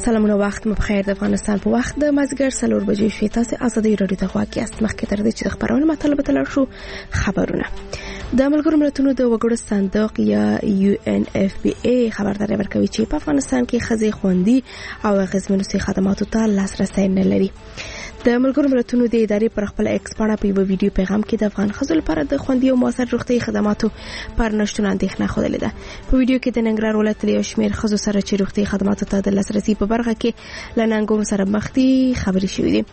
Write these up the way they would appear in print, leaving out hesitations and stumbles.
سلامونه وخت مو بخیر. د افغانستان په وخت د مازیګر 4 بجې شوي. تاسو ازادي رادیو ته غواړئ است مخکې تر دې چې د خبرونو مطلب تلل شو خبرونه. د ملګرو ملتونو د وګړو صندوق یا UNFPA خبرداري ورکوي چې په افغانستان کې ښځې خوندي او اغیزمنو سي خدماتو ته لاسرسي نه لري. د ملګرو ملتونو د ادارې پر خپل ایکس پاڼه په یو ویډیو پیغام کې د افغان ښځو لپاره د خوندي او موثر روغتي خدماتو پر نشټون اندېښنه خوده ده. په ویډیو کې د ننګرهار ولایت له شمیر ښځو سره چې روغتي خدماتو ته د لاسرسي په برخه کې لننګونو سره مخ دي خبرې شوې دي.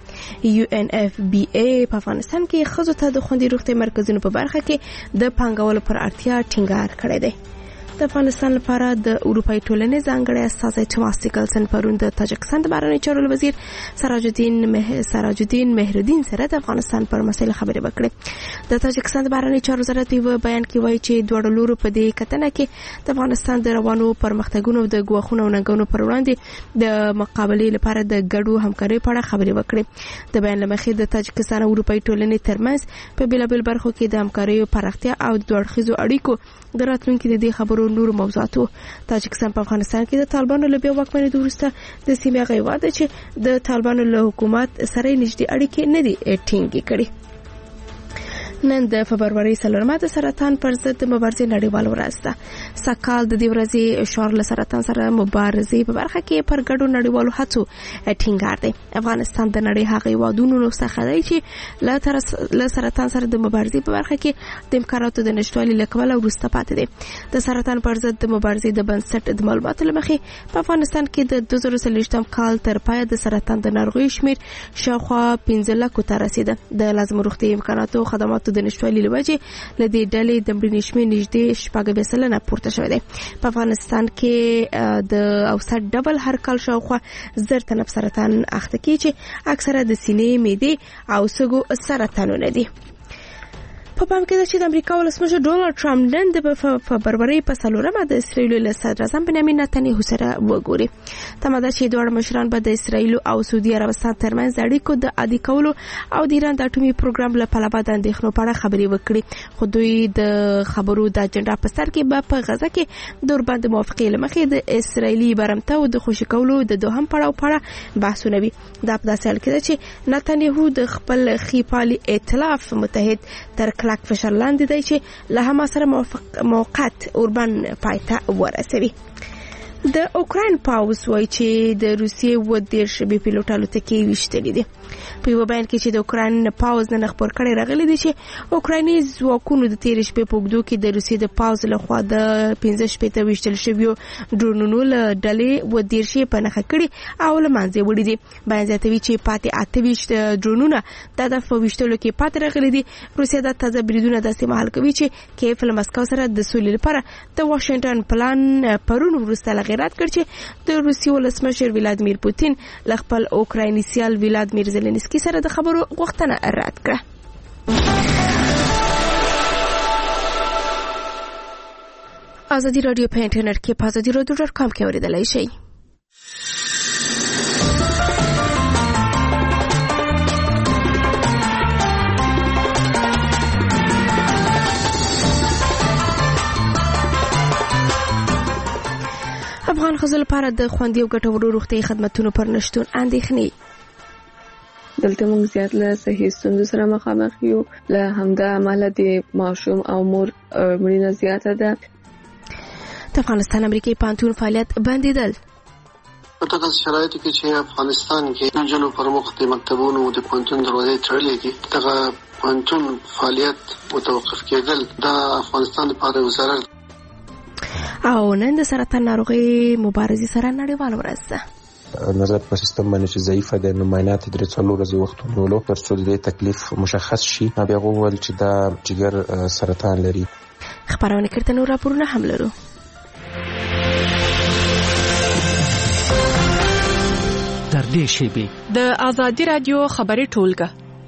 UNFPA په افغانستان کې ښځو ته د خوندي روغتي مرکزونو په برخه کې د پانګولو پر اړتیا ټینګار کړی دی. د افغانستان لپاره د اروپאי ټولنې ځانګړی استازی توماس نیکلسن پرون د تاجکستان د بهرنی چارو وزیر سراج الدین مهردین سره د افغانستان پر مسایل خبرې وکړې. د تاجکستان د بهرنی چارو وزارت په بیان کې وایي چې دوه لورو په دې کتنه کې د افغانستان د روانو پرمختګونو د ګواښونو او ننګونو پر وړاندې د مقابلې لپاره د ګډو همکارۍ په اړه خبرې وکړې. د بیان لمخې د تاجکستان او اروپאי ټولنې ترمنځ په بیلابل برخو کې د همکاریو پراختیا او د دوړخیزو اړیکو د راتلونکي د دې خبرو نور موضوعاتو. تاجکستان په افغانستان کې د طالبانو له بیا واکمنۍ وروسته د سیمې غیوا ده چې د طالبانو له حکومت سره نږدې اړیکې نه دي ټینګې کړې. نن د فبرवरी 4 د سرطان پر ضد د مبارزې نړیوال ورځ ده. سکهال د دې ورځې شعار له سرطان سره مبارزې په برخه کې پر ګډو نړیوالو هڅو ټینګار دی. افغانستان د نړۍ هغه هیوادونو څخه دی چې له سرطان سره د مبارزې په برخه کې د امکاناتو د نشټوالي له کبله وروسته پاتې دی. د سرطان پر ضد د مبارزې د بنسټ د معلوماتو له مخې په افغانستان کې د 2023 کال تر پایه د سرطان د ناروغیو شمیر شاوخوا 15 لک ته رسیده. د لازم روغتي امکاناتو او خدماتو د نشټوالي لوجه لدې ډلې د مړینې شمیر نږدې 14% پورته شوی دی. په افغانستان کې د اوسط ډبل هر کال شاوخوا 1000 تنه سرطان اخته کیږي چې اکثره د سینې، معدې او سږو سرطانونه دي. په پام کې ده چې د امریکا ولسمشر ډونالد ټرمپ نن د فبرवरी په 4 د اسرایل له صدر اعظم بنیامین نتنیاهو سره وګوري. تمه ده چې دوه مشران به د اسرایل او سعودي عربستان ترمنځ اړیکو د عادي کولو او د ایران د اټومي پروګرام له پلوه د اندېښنو په اړه خبرې وکړي. خو دوی د خبرو د اجنډا په سر کې به په غزه کې د اوربند موافقې لمخې د اسرایلی برمته او د خوشی کولو د دوهم پړاو په اړه بحثونه وي. دا په داسې حال کې ده چې نتنیاهو د خپل خیپالي ائتلاف متحد تر کلک فشار لاندې دی چې له حماس سره موقت اوربند پایته ورسوي. د اوکراین پاوز وایي چې د روسیې ودیر شبي پیلوټ الوتکې وشتلې دي. په یو بیان کې چې د اوکراین پاوز نن خبر کړي راغلي دي چې اوکرایني ځواکونو د تیر شپې په وګړو کې د روسیې د پاوز لخوا د 15 شپې وشتل شویو ډرونونو له ډلې ودیر شي په نخښه کړي او لمانځي وړي دي. بیان زیاتوي چې پاتې 28 ډرونونه د دفع وشتلو کې پاتې راغلي دي. روسیه د تازه بریدونو داسې مهال کوي چې کیف له مسکو سره د سولې لپاره د واشنگټن پلان پرون وروسته غیرت کړ چې د روسیې ولسمشر ولادیمیر پوتین له خپل اوکرایني سیال ولادیمیر زلنسکي سره د خبرو غوښتنه رد کړه. ازادي رادیو په انټرنیټ کې په azadirodio.com کې اوریدلای شئ. افغان ښځو لپاره د خوندي او ګټورو روغتي خدماتو پر نشټون اندېښنې. دلته موږ زیات له صحي ستونزو سره مخامخ یو. له همدا عمله د ماشوم او مور مړینه زیاته ده. د افغانستان امریکایي پانتون فعالیت بندیدل. په دغه شرایطو کې چې افغانستان کې نجونو پر مخ د مکتبونو د پانتون دروازې تړلې دي، دغه پانتون فعالیت متوقف کېدل د افغانستان لپاره وزارت او نن د سرطان ناروغي مبارزې سره نړیوال ورځ ده. نظر په سیستم باندې چې ضعیفه ده، نو معاینات د 3 ورځې وخت ونیولو ترڅو د تکلیف مشخص شي. بیا وویل چې دا جګر سرطان لري. خبرونه کړه نو راپورونه هم لرو. در دې شیبې د ازادي رادیو خبري ټولګه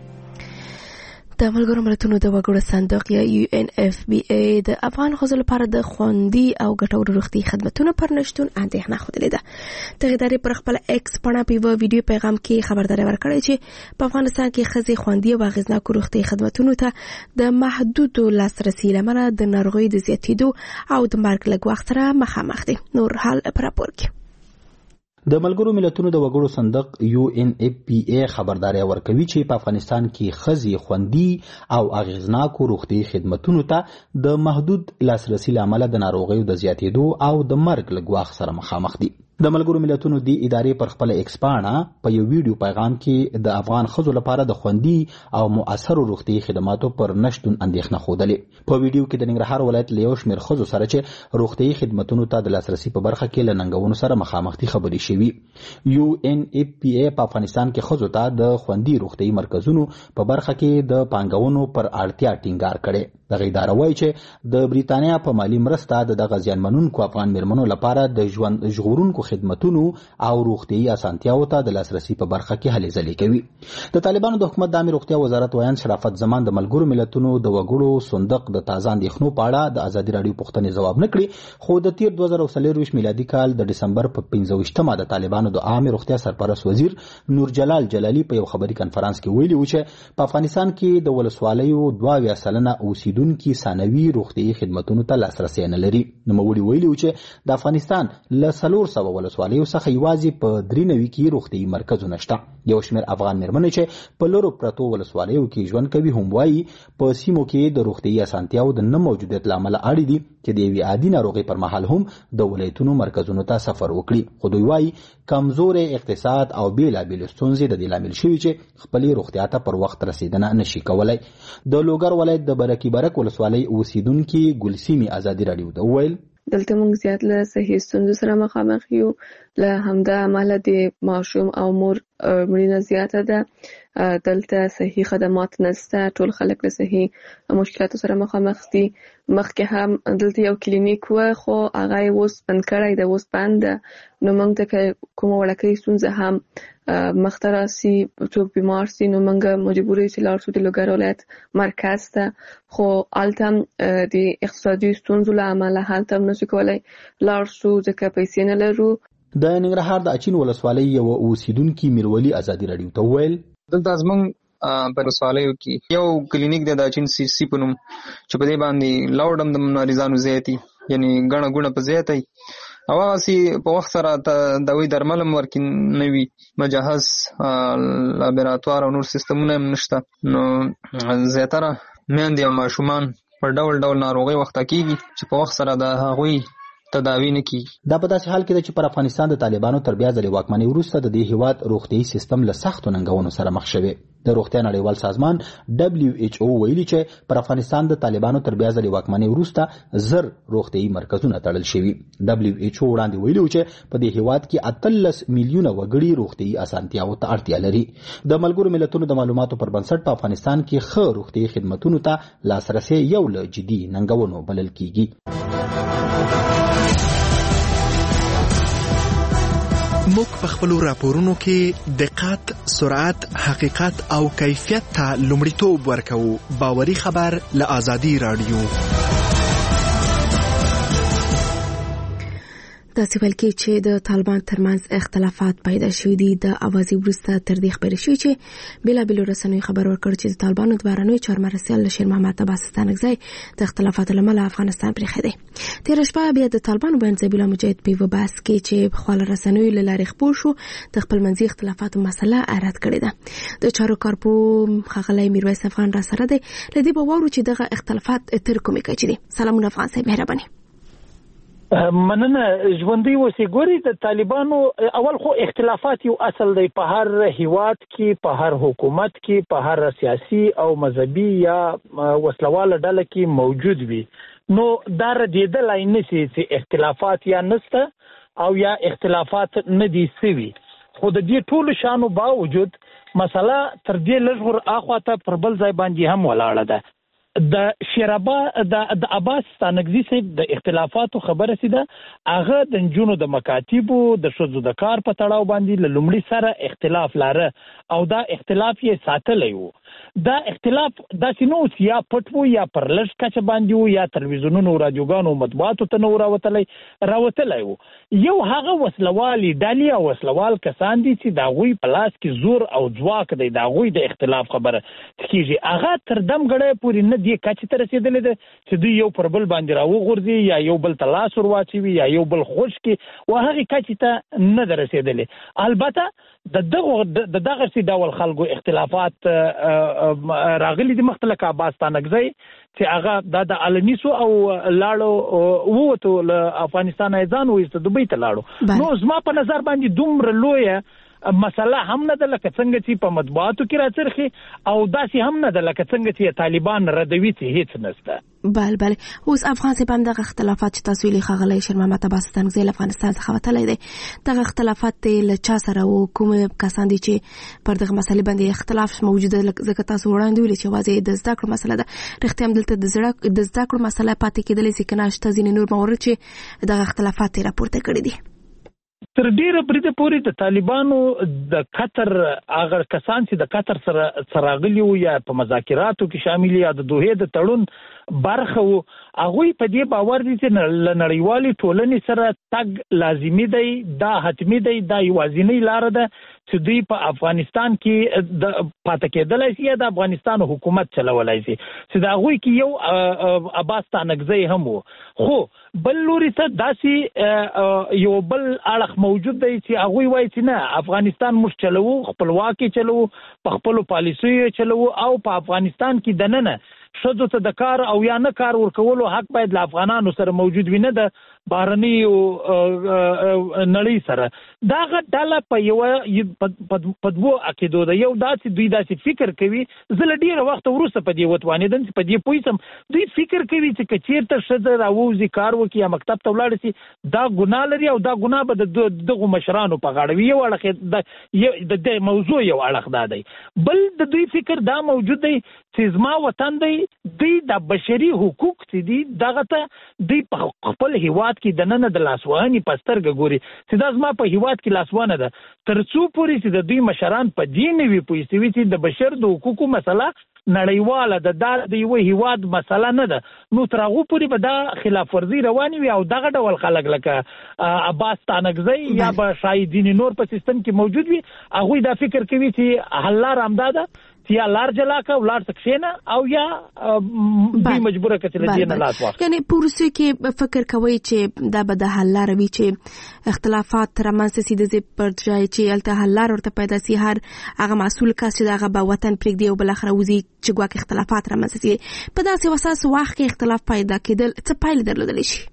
د ملګرو ملتونو د وګړو صندوق یا UNFPA د افغان ښځو لپاره د خوندي او ګټورو روغتي خدماتو پر نشټون اندېښنه خوده ده. دغه ادارې پر خپل ایکس پاڼه په ویډیو پیغام کې خبرداري ورکړې چې په افغانستان کې ښځې خوندي او اغیزناک روغتي خدماتو ته د محدودو لاسرسي لپاره د ناروغي د زیاتېدو او د مرګ لږ وخت سره مخامخ دي. نور حال پر راپور کې د ملګرو ملتونو د وګړو صندوق UNFPA خبرداري ورکوي چې په افغانستان کې ښځې خوندي او اغیزناکو روغتیايي خدماتو ته د محدود لاسرسي لامل د ناروغیو د زیاتېدو او د مرګ له ګواښ سره مخامخ دي. د ملګرو ملتونو د ادارې پر خپل ایکس پاڼه په یو ویډیو پیغام کې د افغان ښځو لپاره د خوندي او مؤثرو روغتیايي خدماتو پر نشتون اندېښنه ښودلې. په ویډیو کې د ننګرهار ولایت له یو شمېر ښځو سره چې روغتیايي خدماتو ته د لاسرسي په برخه کې له ننګونو سره مخامخ دي خبرې شوي. UNFPA په افغانستان کې ښځو ته د خوندي روغتیايي مرکزونو په برخه کې د پانګونو پر اړتیا ټینګار کړي. دغه اداره وایي چې د بریتانیا په مالی مرسته دغه زیانمنونکو افغان میرمنو لپاره د ژوند ژغورونکو خدماتونو او روغتیايي اسانتیاوو ته د لاسرسي په برخه کې هلې ځلې کوي. د طالبانو د حکومت د عامه روغتیا وزارت ویان شرافت زمان د ملګرو ملتونو د وګړو صندوق د تازه اندېښنو په اړه د ازادي راډیو پوښتنې ځواب نه کړي، خو د تیر 2024 میلادي کال د ډسمبر په 15مه د طالبانو د عامه روغتیا سرپرست وزیر نور جلال جلالی په یو خبري کنفرانس کې ویلي و چې په افغانستان کې د ولسوالیو 2% اوسیدونکو ثانوي روغتیايي خدماتو ته لاسرسي نه لري. نوموړي ویلي و چې د افغانستان له 400 ولسوالیو څخه یوازې په 93 کې روغتیايي مرکزونه شته. یو شمېر افغان میرمنې چې په لورو پرتو ولسوالیو کې ژوند کوي هم وایي په سیمو کې د روغتیايي اسانتیاو د نه موجودیت له امله اړ دي چې د یوې عادي ناروغۍ پر مهال هم د ولایتونو مرکزونو ته سفر وکړي. خو دوی وایي کمزوري اقتصاد او بیلابیل ستونزې د دې لامل شوي چې خپلې روغتیا ته پر وخت رسیدنه نشي کولای. د لوګر ولایت د برکي برک ولسوالۍ اوسیدونکي ګلسیمي ازادي راډیو ته وویل دلته موږ زیات له صحي ستونزو سره مخامخ یو. له همدا امله د ماشوم او مور مړینه زیاته ده. دلته صحي خدمات نشته، ټول خلک له صحي مشکلاتو سره مخامخ دي. مخکې هم دلته یو کلینیک و خو هغه اوس بند کړی دی، اوس بند ده. نو موږ ته کومه وړکۍ ستونزه هم مخته راسي، څوک بیمار سي، نو موږ مجبور یو چې لاړ شو د لوګر ولایت مرکز ته. خو هلته هم د اقتصادي ستونزو له امله هلته هم نشو کولی لاړ شو ځکه پیسې نه لرو. د ننګرهار د اچین ولسوالۍ یو اوسیدونکي میرولی ازادي راډیو ته وویل دلته زموږ په ولسوالیو کې یو کلینیک دی د اچین CC په نوم چې په دې باندې لاوډ هم د مریضانو زیاتي، یعنی ګڼه ګوڼه په زیاتی او هغسې په وخت سره دوی درمل هم ورکې نه وي، مجهز لابراتوار او نور سیستمونه هم نشته. نو زیاتره میندې او ماشومان په ډول ډول ناروغۍ وخته کېږي چې په وخت سره د هغوی تداوی نه کیږي. دا په داسې حال کې ده چې پر افغانستان د طالبانو تر بیا ځلې واکمنۍ وروسته د دې هیواد روغتیايي سیستم له سختو ننګونو سره مخ شوی. د روغتیا نړیوال سازمان WHO ویلي چې پر افغانستان د طالبانو تر بیا ځلې واکمنۍ وروسته 1000 روغتیايي مرکزونه تړل شوي. WHO وړاندې ویلي چې په دې هیواد کې 18 میلیونه وګړي روغتیايي اسانتیاوو ته اړتیا لري. د ملګرو ملتونو د معلوماتو پر بنسټ په افغانستان کې ښه روغتیايي خدماتو ته لاسرسي یو له جدي ننګونو بلل کیږي. موږ په خپلو راپورونو کې دقت، سرعت، حقیقت او کیفیت ته لومړیتوب ورکوو. باوري خبر له ازادي راډیو. داسې ویل کې چې د طالبان ترمنځ اختلافات پیدا شوي دي. د اوازې وروسته تر دې خبرې شوې چې بیلابیلو رسنیو خبر ورکړ چې د طالبانو د بهرنیو چارو مرستیال شیر محمد عباس ستانکزی د اختلافاتو له امله افغانستان پرېښی دی. تېره شپه بیا د طالبانو بین ذبیح الله مجاهد په یوه بحث کې چې پخوا له رسنیو له لارې خپور شو د خپلمنځي اختلافاتو مسله رد کړې ده. د چارو کارپو ښاغلی میرویس افغان را سره دی. له دې به واورو چې دغه اختلافات تر کومې کچې دي. سلامونه افغان صاحب، مهرباني. مننه. ژوندۍ اوسئ. ګوري د طالبانو اول خو اختلافات یو اصل دی په هر هیواد کې، په هر حکومت کې، په هر سیاسي او مذهبي یا وسلواله ډله کې موجود وي. نو دا ردېدلی نشي چې اختلافات یا نشته او یا اختلافات نه دي سوي. خو د دې ټولو شانو باوجود مسله تر دې لږ ور اخواته پر بل ځای باندې هم ولاړه ده. د شیرابا د عباس ستانکزي صاحب د اختلافاتو خبره سي ده، هغه د نجونو د مکاتبو د ښځو د کار په تړاو باندې له لومړي سره اختلاف لاره او دا اختلاف یې ساتلی و. دا اختلاف داسې نه اوس یا پټ و یا پر لږ کچه باندې و یا تلویزیونونو راډیوګانو مطبوعاتو ته نه و راوتلی و. یو هغه وسلوالې ډلې او وسلوال کسان دي چې د هغوی په لاس کې زور او ځواک دی، د هغوی د اختلاف خبره کېږي. هغه تر دم ګړی پورې نه دې کچې ته رسیدلې ده چې دوی یو پر بل باندې راوغورځي یا یو بل ته لاس ور واچوي یا یو بل خوش کړي و هغې کچې ته نه ده رسیدلې. البته د دغسې ډول خلکو اختلافات راغلي دي مخته لکه عباس ستانکزی چې هغه د النیسو او لاړو ووتو له افغانستان ځان وایسته دوبۍ ته لاړو. نو زما په نظر باندې دومره لویه مسله هم نه ده لکه څنګه چې په مطبوعاتو کې راڅرخي او داسې هم نه ده لکه څنګه چې طالبان ردوي چې هیڅ نشته. بله اوس افغان صاحب هم دغه اختلافات چې تاسو ویلي ښاغلی شېرمحمد عباس ستانکزی له افغانستان څخه وتلی دی دغه اختلافات له چا سره و کوم کسان دي چې پر دغه مسلې باندې اختلاف موجوده ځکه تاسو وړاندې ویلي چې یوازې د زده کړو مسله ده رښتیا هم دلته د زده کړو مسله پاتې کېدلی سي که نه شته ځینې نور موارد چې دغه اختلافات یې راپورته کړي دي. تر ډیره بریده پورې د طالبانو د قطر هغه کسان چې د قطر سره راغلي وو یا په مذاکراتو کې شامل یا د دوحې د تړون برخه وو هغوی په دې باور دي چې له نړیوالې ټولنې سره تګ لازمي دی دا حتمي دی دا یوازینۍ لاره ده چې دوی په افغانستان کې د پاتې کېدلی شي یا د افغانستان حکومت چلولی شي چې د هغوی کې یو عباس ستانکزی هم وو. خو بل لوري ته داسې یو بل اړخ موجود دی چې هغوی وایي چې نه افغانستان موږ چلوو خپلواکي چلوو په خپلو پالیسیو چلوو او په افغانستان کې دننه ښځو ته د کار او یا نه کار ورکولو حق باید له افغانانو سره موجود وي نه د بهرنیو نړۍ سره. دغه ډله په دوو عقیدو ده. یو دا چې دوی داسې فکر کوي زه له ډېره وخته وروسته په دې وتوانېدم چې په دې پوه شم دوی فکر کوي چې که چېرته ښځه راووځي کار وکړي یا مکتب ته ولاړه شي دا ګناه لري او دا ګناه به د دغو مشرانو په غاړه وي. یو اړخ د دې موضوع یو اړخ دا دی. بل د دوی فکر دا موجود دی چې زما وطن دی دوی د بشري حقوق چې دي دغه ته دوی په خپل هیواد کې دننه د لاسوهنې په سترګه ګوري چې دا زما په هیواد کې لاسوهنه ده تر څو پورې چې د دوی مشران په دې نه وي پوه شوي چې د بشر د حقوقو مسله نړیواله د یو هیواد مسله نه ده نو تر هغو پورې به دا خلاف ورزي روانې وي او دغه ډول خلک لکه عباس ستانکزی یا به شاید ځینې نور په سیستم کې موجود وي هغوی دا فکر کوي چې حل لاره همدا ده چې یا لار جلا کا ولار سکشنه او یا دوی مجبوره کړي چې نه لاس واخلي. یعنی پورسه کې فکر کوي چې دا به د حل لار وي چې اختلافات تر منځ سي د پر ځای چې الته حل لار ورته پیدا سي هر هغه مسؤل کس چې هغه به وطن پرېږدي او بل اخر وزي چې ګواکې اختلافات را منځ سي په داسې وساس وخت کې اختلاف پیدا کېدل څه پایله درلودلی شي.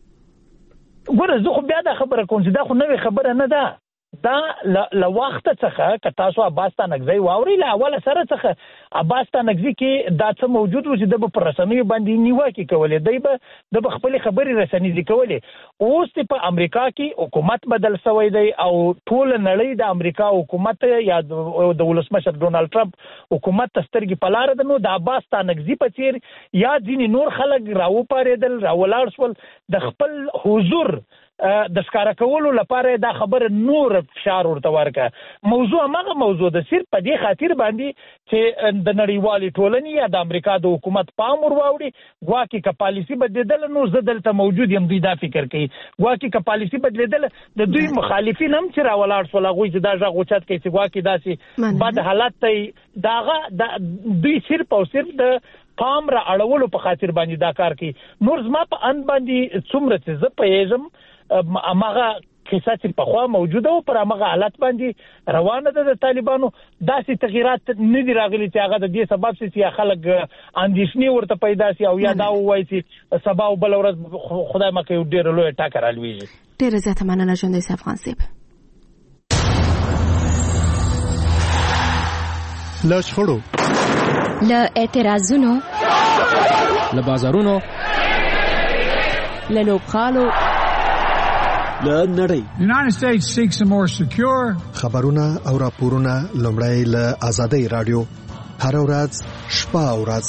ګوره زه خو بیا دا خبره کوم چې دا خو نوې خبره نه ده دا له وخته څخه که تاسو عباس ستانکزی واورئ له اوله سره څخه عباس ستانکزي کې دا څه موجود و چې د به په رسنیو باندې نیوکې کولې دی به د به خپلې خبرې رسنیزې کولې. اوس په امریکا کې حکومت بدل شوی دی او ټوله نړۍ د امریکا حکومت یا د ولسمشر ډونالډ ټرمپ حکومت ته سترګې په لاره ده نو د عباس ستانکزي په څېر یا ځینې نور خلک راوپارېدل راولاړ شول د خپل حضور د ښکاره کولو لپاره دا خبره نور فشار ورته ورکړه. موضوع هماغه موضوع ده صرف په دې خاطر باندې چې د نړیوالې ټولنې یا د امریکا د حکومت پام ور واوړي ګواکې که پالیسي بدلېدله نو زه دلته موجود یم دوی دا فکر کوي ګواکې که پالیسي بدلېدله د دوی مخالفین هم چې راولاړ شول هغوی چې دا غږ اوچت کوي چې ګواکې داسې بد حالت دی دغه دوی صرف او صرف د پام را اړولو په خاطر باندې دا کار کوي. نور زما په اند باندې څومره چې زه پوهېږم هماغه قصه چې پخوا موجوده و پر هماغه حالت باندې روانه ده د طالبانو داسې تغییرات نه دي راغلي چې هغه د دې سبب شي چې خلک اندېښنې ورته پیدا شي او یا دا ووایي چې سبا او بله ورځ خدای مکړي یو ډېره لویه ټاکه رالویږي. ډېره زیاته مننه ژوندی صاحب افغان صاحب. له شخړو له اعتراضونو له بازارونو له لوبغالو له نړۍ United States seeks a more secure خبرونه او راپورونه لومړی له آزادۍ رادیو هر ورځ شپه او ورځ.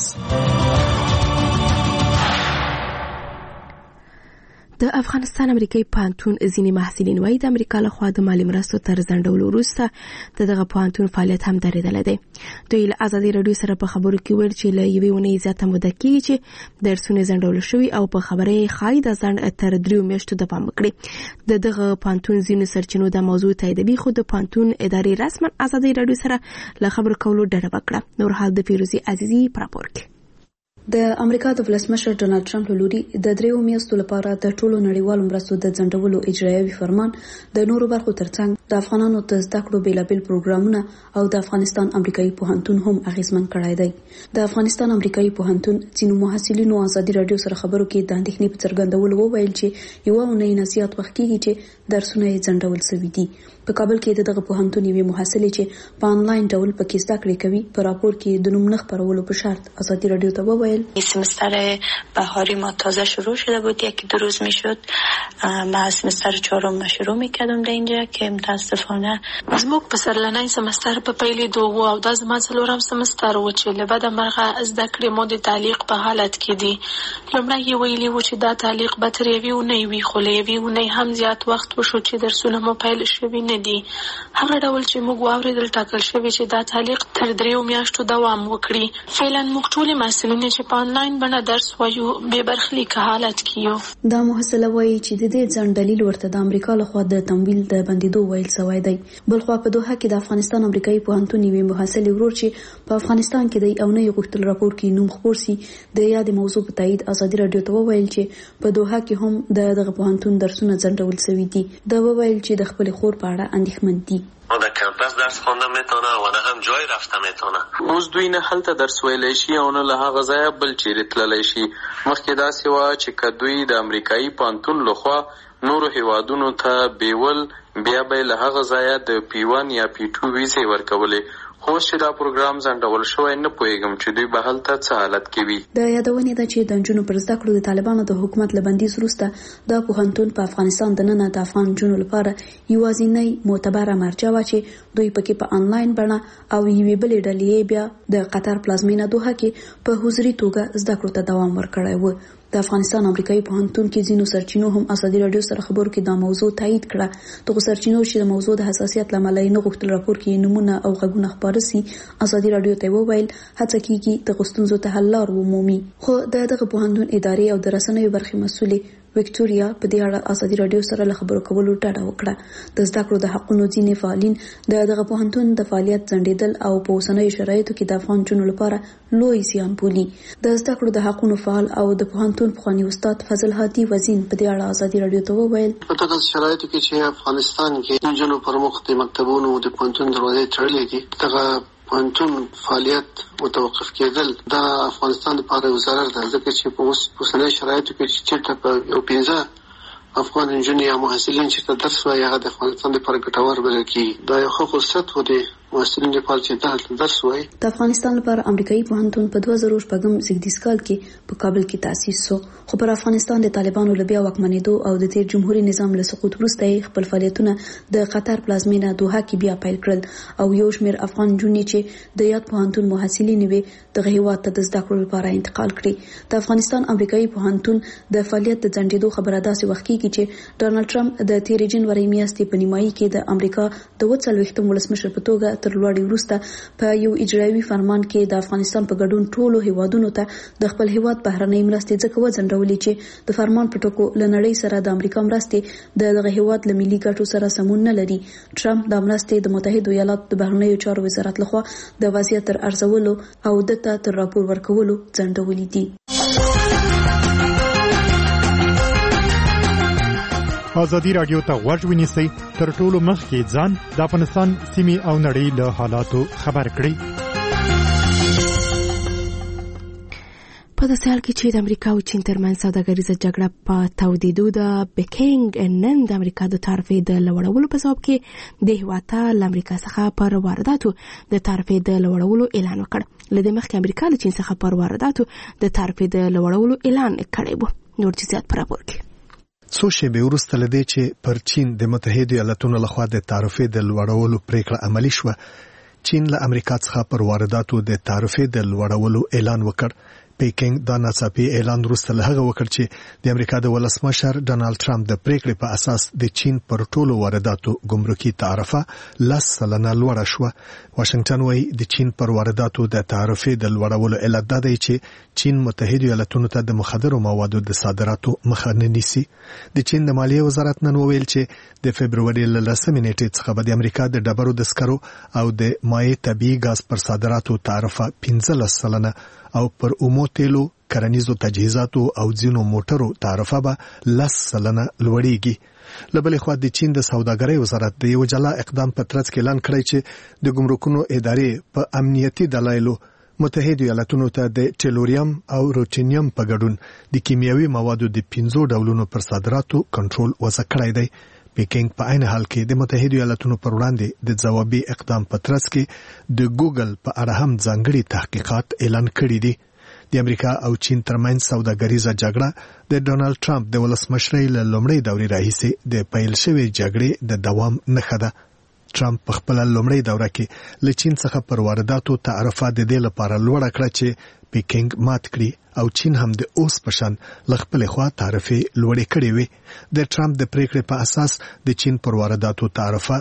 د افغانستان امریکایي پوهنتون ځینې محصلین وایي د امریکا لخوا د مالي مرستو تر ځنډولو وروسته د دغه پوهنتون فعالیت هم درېدلی دی. دوی له ازادي راډیو سره په خبرو کې ویل چې له یوې اونۍ زیاته موده کېږي چې درسونه ځنډول شوي او په خبره یې ښایي دا ځنډ تر 3 میاشتو دوام وکړي. د دغه پوهنتون ځینو سرچینو دا موضوع تاییدوي خو د پوهنتون ادارې رسما ازادي راډیو سره له خبرو کولو ډډه وکړه. نور حال د فیروزي عزیزي په راپور کې. د امریکا د ولسمشر ډونالد ټرمپ لوري د 3 میاشتو لپاره د ټولو نړیوالو مرستو د ځنډولو اجرایوي فرمان د نورو برخو ترڅنګ د افغانانو د زده کړو بیلابل پروګرامونه او د افغانستان امریکایي پوهنتون هم اغیزمن کړای دی. د افغانستان امریکایي پوهنتون ځینو محصلینو ازادي رادیو سره خبرو کې د اندېښنې په څرګندولو وویل چې یو اونۍ نه زیات وخت کېږي چې درسونه یې ځنډول شوي دي. په کابل کې دغه پوهنتون یوې محصلې چې په آنلاین ډول پکې زده کړې کوي په راپور کې د نوم نه خپرولو په شرط ازادي رادیو ته وویل سمستر بهاری ما تازه شروع شده بود، 1-2 روز میشد. ما سمستر 4 شروع میکردم در اینجا که متاسفانه زموږ په سرلنی سمستر په پیلې دوه او د زما څلورم سمستر و چې له بده مرغه زده کړې مو د تعلیق په حالت کې دي. لومړی یې ویلي و چې دا تعلیق به تر یوې اونۍ وي، خو له یوې اونۍ هم زیات وخت وشو چې درسونه مو پیل شوي نه دي. هغه ډول چې موږ واورېدل ټاکل شوي چې دا تعلیق تر 3 میاشتو دوام وکړي. فعلا موږ ټول مسؤلین چې په آنلاین بڼه درس وایو بې برخلیکه حالت کې یو. دا محصله وایي چې د دې ځان دلیل ورته د امریکا لخوا د تمویل د بندیدو ویل شوی دی. بلخوا په دوحه کې د افغانستان امریکایي پوهنتون یوې محصلې ورور چې په افغانستان کې د او نه غوښتل راپور کې نوم خپور سي د یاد موضوع په تایید ازادي رادیو ته وویل چې په دوحه کې هم دغه پوهنتون درسونه ځنډول شوي دي. دا وویل چې د خپل خور په اړه اندېښمن دي. ما در کمپس درس خواندن میتونه و نه هم جای رفته میتونه. اوس دوی نه هلته درس ویلی شي او نه له هغه ځایه بل چیرې تللی شي. مخکې داسې وه چې که دوی د امریکایي پوهنتون لخوا نورو هیوادونو ته بیول بیا به له هغه ځایه د P1 یا P2 ویزې ورکولې. خو چې دا پروګرام ځنډول شوی نه پوهېږم چې دوی به هلته څه حالت کې وي. د یادونې ده چې د نجونو پر زده کړو د طالبانو د حکومت له بندیز وروسته دا پوهنتون په افغانستان دننه د افغان نجونو لپاره یوازینی معتبره مرجع وه چې دوی پکې په آنلاین بڼه او یوې بلې ډلې بیا د قطر پلازمینه دوحه کې په حضوري توګه زده کړو ته دوام ورکړی و. د افغانستان امریکایي پوهنتون کې ځینو سرچینو هم ازادي رادیو سره خبرو کې دا موضوع تایید کړه. دغه سرچینو چې د موضوع د حساسیت لامل یې نه غوښتل راپور کې نمونه او غږونه خپاره سي ازادي رادیو ته وویل هڅه کیږي د غوښتنو ته حل لار ومومي. خو دغه پوهنتون ادارې او د رسنیو برخې مسؤلې وکټوریا په دې اړه ازادي رادیو سره له خبرو کولو ډډه وکړه. د زده کړو د حقونو ځینې فعالین دغه پوهنتون د فعالیت ځنډېدل او په اوسنیو شرایطو کې د افغان نجونو لپاره لوی زیان بولي. د زده کړو د حقونو فعال او د پوهنتون پخوانی استاد فضل هادي وزین په دې اړه ازادي رادیو ته وویل په دغه شرایطو کې چې افغانستان کې نجونو پر مخ د مکتبونو د پوهنتون دروازې تړلې دي، دغه پوهنتون فعالیت متوقف کېدل د افغانستان لپاره یو ضرر ده، ځکه چې په اوسنیو شرایطو کې چې چېرته په یو 15 افغان نجونې یا محصلین چې درس وایي هغه د افغانستان لپاره ګټور بلل کېږي. دا یو ښه فرصت و دی محصلین لپاره چې دلته درس وایي. د افغانستان لپاره امریکایي پوهنتون په 2014 زیږدیز کال کې په کابل کې تأسیس شو، خو پر افغانستان د طالبانو له بیا واکمنېدو او د تیر جمهوریت نظام له سقوط وروسته خپل فعالیتونه د قطر پلازمینه دوحه کې بیا پیل کړل او یو شمېر افغان نجونې چې د یاد پوهنتون محصلین وي دغه هیواد ته د زده کړو لپاره انتقال کړي. د افغانستان امریکایي پوهنتون د فعالیت د ځنډېدو خبره داسې وخت کې چې ډونالد ټرمپ د تیر جنوري میاشتې په نیمایي کې د امریکا د 40 ولسمشر په توګه تر لوړې وروسته په یو اجرایوي فرمان کې د افغانستان په ګډون ټولو هیوادونو ته د خپل هیواد بهرنۍ مرستې ځکه وځنډولې چې د فرمان په ټکو له نړۍ سره د امریکا مرستې دغه هیواد له ملي ګټو سره سمون نه لري. ټرمپ د مرستې د متحده ایالاتو د بهرنیو چارو وزارت لخوا د وضعیت تر ارزولو او دته تر راپور ورکولو ځنډولې دي. ازادي رادیو ته غوږ ونیسئ تر ټولو مخکې ځان د افغانستان سیمې او نړۍ له حالاتو خبر کړئ. په داسې حال کې چې د امریکا او چین ترمنځ سوداګریزه جګړه په تودېدو ده، بیکینګ نن د امریکا د تعرفې د لوړولو په ځواب کې د هیواد ته له امریکا څخه پر وارداتو د تعرفې د لوړولو اعلان وکړ. له دې مخکې امریکا له چین څخه پر وارداتو د تعرفې د لوړولو اعلان کړی و. نور جزئیات په راپور کې. څو شېبې وروسته له دې چې پر چین د متحده ایالاتونو لخوا د تعرفې د لوړولو پریکړه عملي شوه، چین له امریکا څخه پر وارداتو د تعرفې د لوړولو اعلان وکړ. پیکینګ دا ناڅاپي اعلان وروسته له هغه وکړ چې د امریکا د ولسمشر ډونالد ټرمپ د پریکړې په اساس د چین پر ټولو وارداتو ګمرکي تعرفه 10% لوړه شوه. واشنگټن وايي د چین پر وارداتو د تعرفې د لوړولو علت دا دی چې چین متحده ایالاتونو ته د مخدرو موادو د صادراتو مخه نه نیسي. د چین د مالیې وزارت نن وویل چې د فبرवरी 10 نیټې څخه به د امریکا د ډبرو د سکرو او د مایع طبيعي ګاز پر صادراتو تعرفه 15% او پر اومو تیلو کرنیزو تجهیزاتو او ځینو موټرو تعرفه به 10% لوړیږي. لبلې خوا د چین د سوداګرۍ وزارت د یو جلا اقدام په ترڅ کې اعلان کړی چې د ګمرکونو ادارې په امنیتي دلایلو متحده ایالاتونو ته د ټیلوریم او روټینیم په ګډون د کیمیاوي موادو د 5 ډولونو پر صادراتو کنټرول وضع کړی دی. پیکینګ په عین حال کې د متحده ایالاتونو پر وړاندې د ځوابي اقدام په ترڅ کې د ګوګل په اړه هم ځانګړي تحقیقات اعلان کړي دي. د امریکا او چین ترمنځ سوداګریزه جګړه د ډونالد ټرمپ د ولسمشرۍ له لومړۍ دورې راهیسې د پیل شوې جګړې د دوام نښه ده. ټرمپ په خپل لومړۍ دوره کې له چین څخه پر وارداتو تعرفه د دې لپاره لوړه کړه چې پیکینګ مات کړي او چین هم د اوس په شان له خپلې خوا تعرفې لوړې کړې وي. د ټرمپ د پریکړې په اساس د چین پر وارداتو تعرفه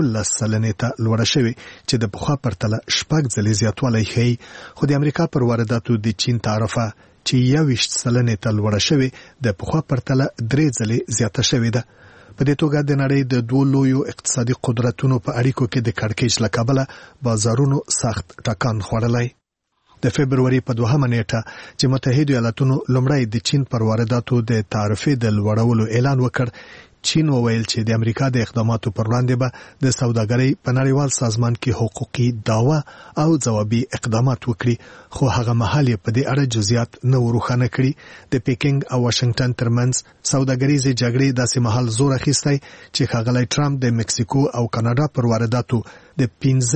19% ته لوړه شوې چې د پخوا پرتله 6 ځلې زیاتوالی ښیي. خو د امریکا پر وارداتو د چین تعرفه چې 21% ته لوړه شوې د پخوا پرتله 3 ځلې زیاته شوې ده. په دې توګه د نړۍ د دوه لویو اقتصادي قدرتونو په اړیکو کې د کړکېچ له کبله بازارونو سخت ټکان خوړلی. د فبروري په 2 نیټه چې متحده ایالاتونو لومړی د چین پر وارداتو د تعرفې د لوړولو اعلان وکړ، چین وویل چې د امریکا د اقداماتو پر وړاندې به د سوداګرۍ په نړیوال سازمان کې حقوقي دعوه او ځوابي اقدامات وکړي، خو هغه مهال په دې اړه جزئیات نه وروخانه کړي. د پیکینګ او واشنگټن ترمنځ سوداګریزې جګړې داسې مهال زور اخیستی چې ښاغلی ټرمپ د مکسیکو او کاناډا پر وارداتو د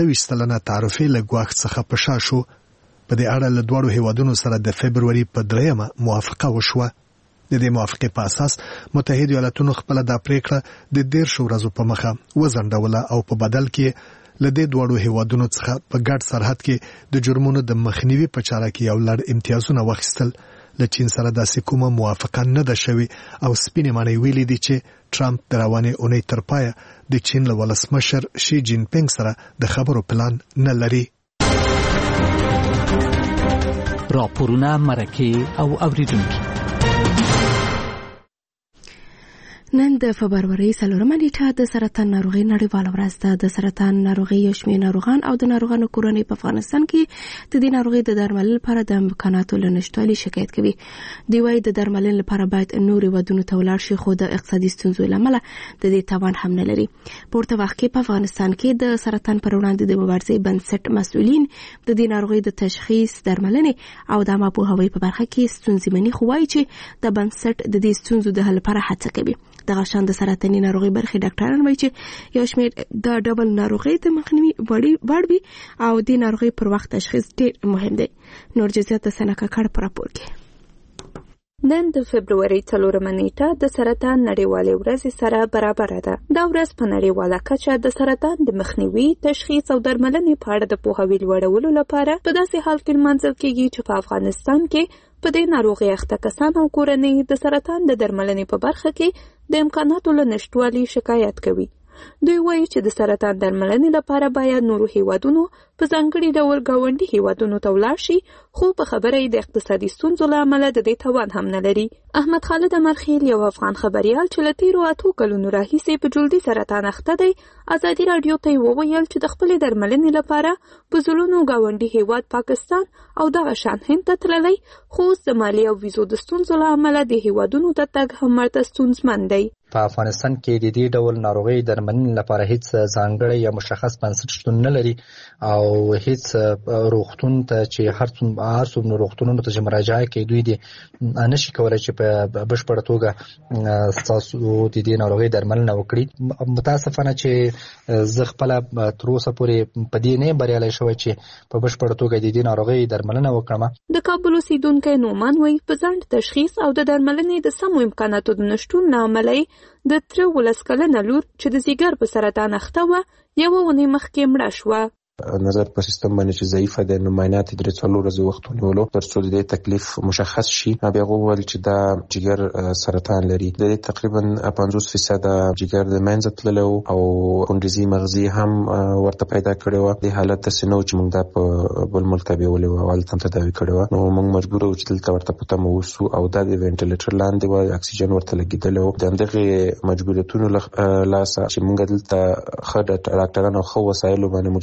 25% تعرفې له ګواښ څخه په شا شو. په دې اړه له دواړو هیوادونو سره د فبروري په 3 موافقه وشوه. د دې موافقې په اساس متحده ایالاتونو خپل د پریکړه د 10 ورځو په مخه وزندوله او په بدل کې له دې دواړو هیوادونو څخه په ګډ سرحد کې د جرمونو د مخنیوي په چاره کې یو لړ امتیازونه واخیستل. له چین سره داسې کومه موافقه نه ده شوې او سپینې معنی ویلي دي چې ټرمپ د روانې اونۍ تر پایه د چین له ولسمشر شي جین پینګ سره د خبرو پلان نه لري. راپورونه، مرکې او اوریدونکي. نن د فبروري 4 نیټه د سرطان ناروغي نړیواله ورځ ده. د سرطان ناروغي یو شمېر ناروغان او د ناروغانو کورنۍ په افغانستان کې د دې ناروغي د درملنې لپاره د امکاناتو له نشتوالي شکایت کوي. دوی وايي د درملنې لپاره باید نورې ودونو ته ولاړ شي، خو د اقتصادي ستونزو له امله د دې توان هم نه لري. پورته وخت کې په افغانستان کې د سرطان پر وړاندې د مبارزې بنسټ مسؤلین د دې ناروغي د تشخیص، درملنې او د عامه پوهاوي په برخه کې ستونزې مني، خو وايي چې د بنسټ د دې ستونزو د حل لپاره هڅه کوي. د غشان د سرطاني ناروغي برخې ډاکټران وایي چې یو شمېر د ډبل ناروغي د مخنیوي وړ وي او د ناروغي پر وخت تشخیص ډېر مهم دی. نور جزئیات د سنکا کړ پر راپور کې. نن د فبروري 4 نیټه د سرطان نړیوالې ورځې سره برابر ده. دا ورځ په نړیواله کچه د سرطان د مخنیوي، تشخیص او درملنې په اړه د پوهاوي لوړولو لپاره په داسې حال کې لمانځل کېږي چې په افغانستان کې په دې ناروغي اخته کسان او کورنۍ د سرطان د درملنې په برخه کې د امکاناتو له نشتوالي شکایت کوي. دوی وایي چې د سرطان درملنې لپاره باید نورو هیوادونو په ځانګړي ډول ګاونډي هیوادونو ته ولاړ شي، خو په خبره یې د اقتصادي ستونزو له امله د دې توان هم نه لري. احمد خالد امرخیل یو افغان خبریال چې له تیرو 8 کلونو راهیسې په جلدي سرطان اخته دی، ازادي راډیو ته وویل چې د خپلې درملنې لپاره په زلونو ګاونډي هیواد پاکستان او دغه شان هند ته تللی، خو د مالی او ویزو د ستونزو له امله د هیوادونو ته تګ هم ورته ستونزمن دی. په افغانستان کې د دې ډول ناروغي درملنې لپاره هیڅ ځانګړی یا مشخص بنسټ شتون نه لري او هیڅ روغتون ته چې هر څومره روغتونونو ته مراجعه کوي دوی دې نشي کولای چې په بشپړه توګه تاسو د دې ناروغي درملنه وکړي. متاسفانه چې زه خپل تر اوسه پورې په دې نه بریالي شوم چې په بشپړه توګه د دې ناروغي درملنه وکړم. د کابل اوسیدونکو نومان وایي په ځنډ تشخیص او د درملنې د سمو امکاناتو د نشټون له امله د 13 کلنه لور چې د ځیګر په سرطان اخته وه یوه اونۍ مخکې مړه شوه. نظر په سیستم باندې چې ضعیفه ده، نو معاینات 3 ورځې وخت ونیولو تر څو د تکلیف مشخص شي. بیا وویل چې دا جګر سرطان لري. د تقریبا 50% جګر د منځ تللی او کندزي مغزي هم ورته پیدا کړی و. د حالت د سينو چې موږ د په بل ملک تبیولې و او تم تداوی کړی و، نو موږ مجبور و چې دلته ورته پته مو وسو او د وینټیلیټر لاندې و اکسیجن ورته لګیدل او دغه مجبوریتونو لاسه چې موږ دلته خدای ډاکټرانو خو وسایلو باندې مجهز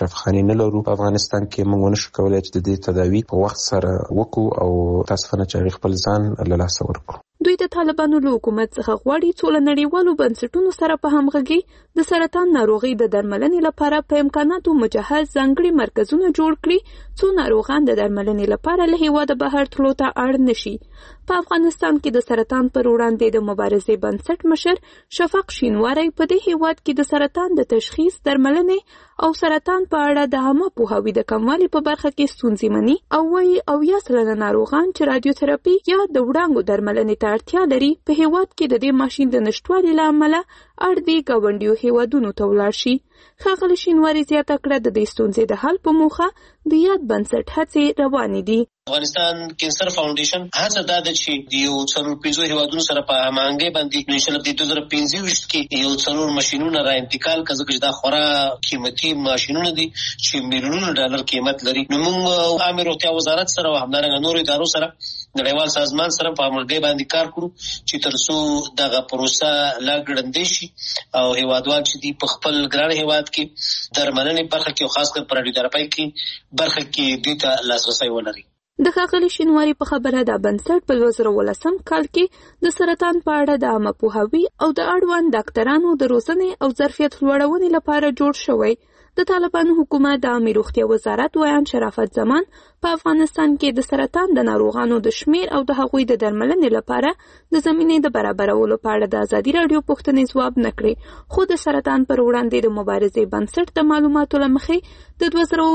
شفاخانې نه لرو په افغانستان کې. موږ نشو کولای چې د دې تداوی په وخت سره وکړو او تاسفانه چې خپل ځان له لاسه ورکړو. دوی د طالبانو له حکومت څخه غواړي څو له نړیوالو بنسټونو سره په همغږي د سرطان ناروغي د درملنې لپاره په امکاناتو مجهز ځانګړي مرکزونه جوړ کړي څو ناروغان د درملنې لپاره له هیواده بهر تلو ته اړ نشي. په افغانستان کې د سرطان پر وړاندې د مبارزې بنسټ مشر شفق شینواری په دې هیواد کې د سرطان د تشخیص، درملنې او سرطان په اړه د عامه پوهاوي د کموالي په برخه کې ستونزې مني او وايي 80% ناروغان چې رادیوتراپي یا د وړانګو درملنې ته اړتیا لري په هیواد کې د دې ماشین د نشټوالي له امله اړ دي ګاونډیو هیوادونو ته ولاړ شي. ښاغلي شینواری زیاته کړه د دې ستونزې د حل په موخه د یاد بنسټ هڅې روانې دي. افغانستان کینسر فاونډیشن هڅه دا ده چې د یو 4 هیوادونو سره په هماهنګۍ باندې نشل د 2025 کې یو 4 ماشينونه را انتقال کړي چې دا خورا قیمتي ماشينونه دي چې میلیونونو ډالر قیمت لري. نو موږ عامه روغتیا وزارت سره او همدارنګه نورو ادارو سره نړیوال سازمان سره په همغږۍ باندې کار کوو چې ترڅو دغه پروسه لا ګړندۍ شي او هیوادوال چې دی په خپل ګران هیواد کې درملنې برخه کې او خاص کر پر رادیوتراپي کې برخه کې د ته لاسرسي ولري. د ښاغلي شینواری په خبره دا بنسټ په 2018 کال کې د سرطان په اړه د عامه پوهاوي او د اړوند ډاکټرانو د روزنې او ظرفیت لوړونې لپاره جوړ شوی. د طالبانو حکومت د عامه روغتیا وزارت ویان شرافت زمان په افغانستان کې د سرطان د ناروغانو د شمیر او د هغوی د درملنې لپاره د زمینې د برابرولو په اړه د ازادي راډیو پوښتنې ځواب نه کړی، خو د سرطان پر وړاندې د مبارزې بنسټ د معلوماتو له مخې د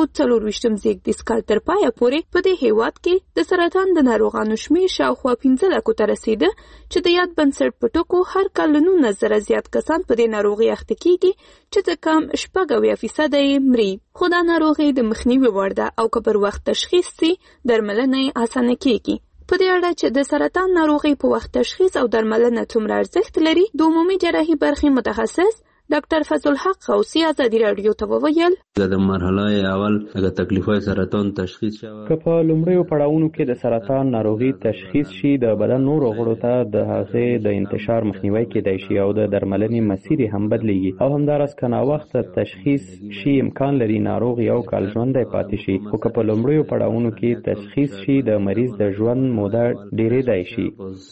2024 زیږدیز کال تر پایه پورې په دې هیواد کې د سرطان د ناروغانو شمیر شاوخوا 15 لکو ته رسیده چې د یاد بنسټ په ټکو هر کال 19,000 زیات کسان په دې ناروغي اخته کیږي چې د کم 80% یې مري. خو دا ناروغي د مخنیوي وړ ده او که پر وخت تشخیص سي درملنه اسانه کیږي. په دې اړه چې د سرطان ناروغي په وخت تشخیص او درملنه څومره ارزښت لري، د عمومي جراحي برخې متخصص ډاکټر فضل الحق غوثي ازادي راډیو ته وویل د مرحله اول د تکلیفي سرطان تشخیص شوه. که په لومړیو پړاوونو کې د سرطان ناروغي تشخیص شي، د بدن نورو غړو ته د هغې د انتشار مخنیوی کېدای شي او د درملنې مسیر هم بدلیږي، او همداراز که ناوخته تشخیص شي امکان لري ناروغ یو کال ژوندی پاتې شي. خو که په لومړیو پړاوونو کې تشخیص شي، د مریض د ژوند موده ډیریدای شي.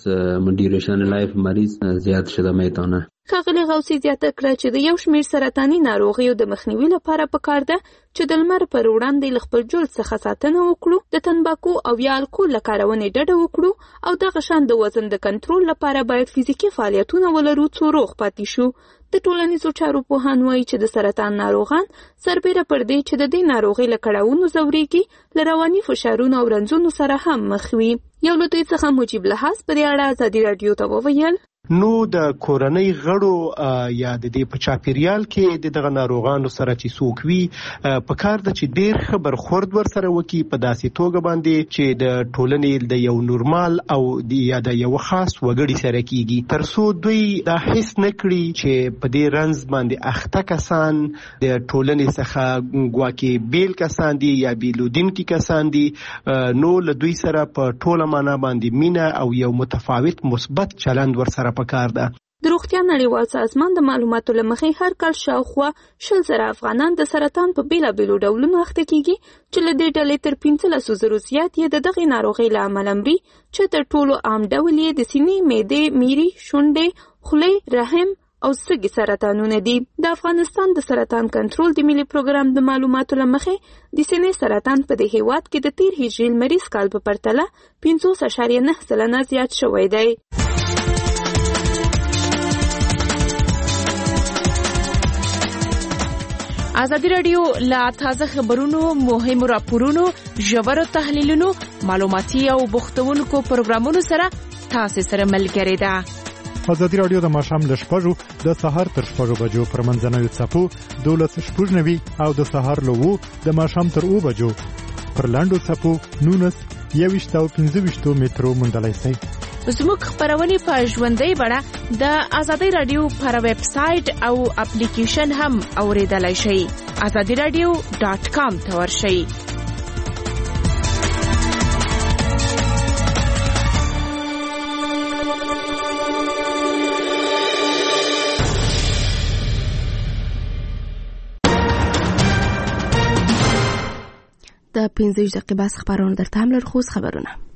ډیوریشن لایف مریض زیات شده میتونه. ښاغلي غوثي زیاته کړه چې د یو شمېر سرطاني ناروغیو د مخنیوي لپاره پکار ده چې د لمر پر وړاندې له خپل جلد څخه ساتنه وکړو، د تنباکو او یا الکول له کارونې ډډه وکړو او دغه شان د وزن د کنټرول لپاره باید فزیکي فعالیتونه ولرو څو روغ پاتې شو. د ټولنیزو چارو پوهان وایي چې د سرطان ناروغان سربیره پر دې چې د دې ناروغۍ له کړاوونو ځورېږي، له رواني فشارونو او رنځونو سره هم مخ وي. یو له دوی څخه مجیب لحاظ په دې اړه ازادي راډیو ته وویل نو د کورنۍ غړو یا د دې په چاپیریال کې دغه ناروغانو سره چې څوک وي په کار د چې ډېر ښه برخورد ورسره وکړي په داسې توګه باندې چې د ټولنې د یو نورمال او یا د یو خاص وګړي سره کېږي، تر څو دوی دا حس نه کړي چې په دې رنځ باندې اخته کسان د ټولنې څخه ګواکې بیل کسان دي یا بیلودونکي کسان دي. نو له دوی سره په ټوله معنا باندې مینه او یو متفاوت مثبت چلند ورسره پکار ده. د روغتیا نړیوال سازمان د معلوماتو له مخې هر کال شاوخوا 100,000 افغانان د سرطان په بیلابیلو ډولونو اخته کیږي چې له دې ډلې تر 15,000 زیات یې د دغې ناروغۍ له امله مري، چې تر ټولو عام ډول یې د سینې، معدې، میري، شونډې، خولې، رحم او سږي سرطانونه دي. د افغانستان د سرطان کنټرول د ملي پروګرام د معلوماتو له مخې د سینې سرطان په دې هیواد کې د تیر هجري لمریز کال په پرتله 50.9% زیات شوی دی. ازادي راډیو لا تازه خبرونو، مهمو راپورونو، ژورو تحلیلونو، معلوماتي او بوختونکو پروګرامونو سره تاسو سره ملګری ده. ازادي راډیو د ماښام له 6 د سهار تر 6 بجو پر منځنوي څپو 12:90 او د سهار له 2 د ماښام تر 2 بجو پر لاندو څپو 19 او 15 مترو موندلای شئ. زموږ خبرونه په ژوندۍ بڼه د ازادي راډیو پر ویب سټ او اپلیکیشن هم اوریدلای شئ. azadiradio.com ته ورشئ. 15 دقیقې بس خبرونه درته هم لرو. خو خبرونه